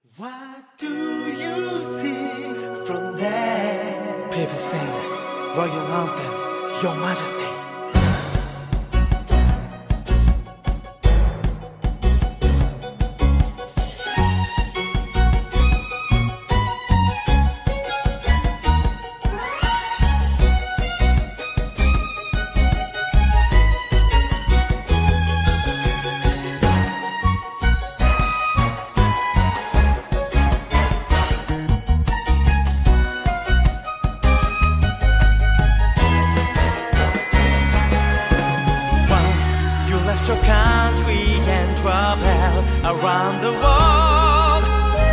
What do you see from there? People sing royal anthem, Your Majesty. Left your country and travel around the world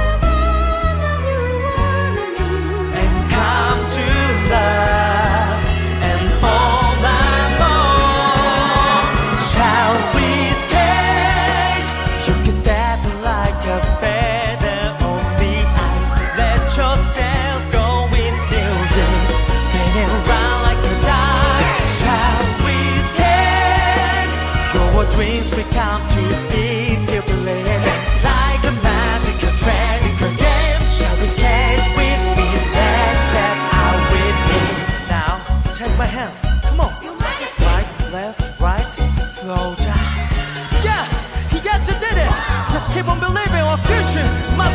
and come to love and hold on more. Shall we skate? You can step like a feather on the ice. Let yourself go with music, spinning around like a dice. Shall we skate? Your dreams will come true if you believe. Like a magical, tragical game. Shall we skate with me? Let's step out with me. Now, take my hands. Come on. Right, left, right, slow down. Yes, yes, you did it. Just keep on believing our future.